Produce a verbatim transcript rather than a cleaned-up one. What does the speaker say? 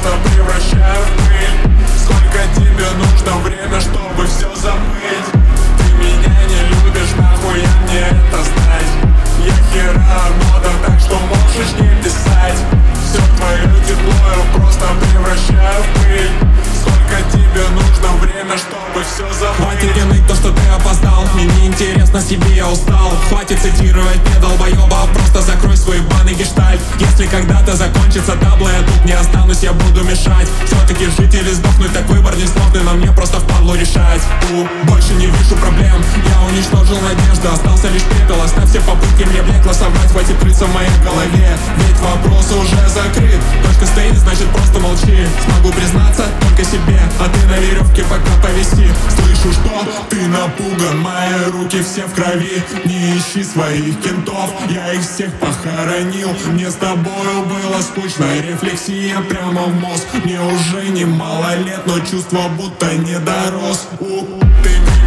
просто превращаю в пыль. Сколько тебе нужно время, чтобы все забыть? Ты меня не любишь, нахуя мне это знать? Я хера мода, так что можешь не писать. Все твое тепло я просто превращаю в пыль. Сколько тебе нужно время, чтобы все забыть? Хватит тянуть то, что ты опоздал. Мне не интересно, себе я устал. Хватит цитировать мне долбоеба, просто закрой свой банный гештальт. Если когда-то закончится табло, я тут не останусь, я буду мешать. Все-таки жить или сдохнуть, так выбор несложный, но мне просто впадло решать. У, больше не вижу проблем, я уничтожил надежду. Остался лишь пепел, оставь все попытки, мне блекло соврать. Хватит рыться в моей голове, ведь вопрос уже закрыт. Точка стоит, значит просто молчи. Смогу признаться только себе, а ты на веревке пока повиси. Слышу, что ты напуган, мои руки все в крови. Не ищи своих кентов, я их всех похоронил. Мне с тобою было скучно, рефлексия прямо в мозг. Мне уже немало лет, но чувство будто не дорос. У, ты